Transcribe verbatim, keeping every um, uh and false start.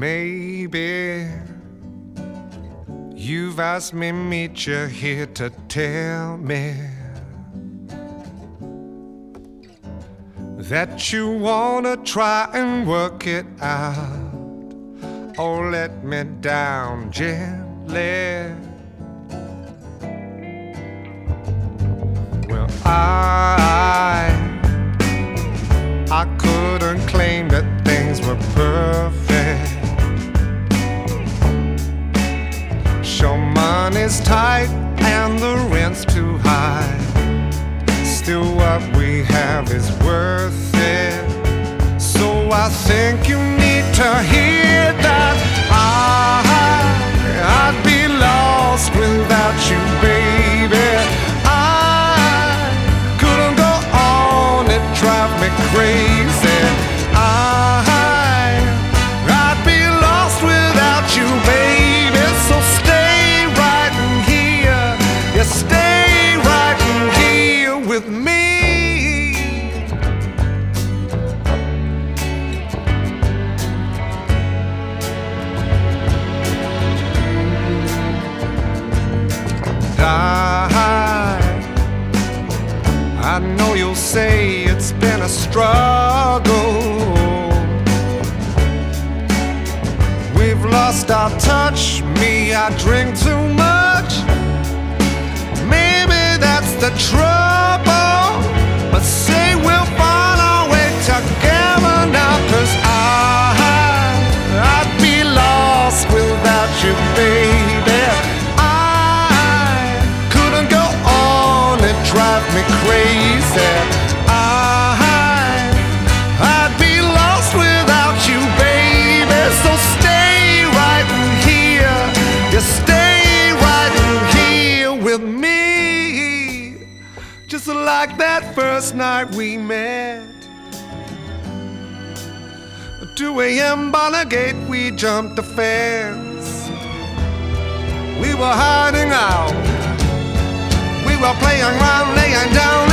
Maybe you've asked me meet you here to tell me that you wanna try and work it out. Oh, let me down gently. Well, I I couldn't claim that things were perfect. Sure, money's tight and the rent's too high. Still, what we have is worth it. So I think you need to hear that I, I'd be lost without you, baby. I couldn't go on, it drives me crazy. I, I'd be lost without you, baby. So stay right in here, yeah, stay right in here with me. I, I know you'll say it's been a struggle. We've lost our touch, me, I drink too much. Maybe that's the trouble, but say we'll find our way together now. Cause I, I'd be lost without you, baby. I couldn't go on, it drives me crazy. I, I'd be lost without you, baby. So stay right in here, you stay right in here with me. Just like that first night we met. two a.m. Bonner Gate, we jumped the fence. We were hiding out, we were playing around, laying down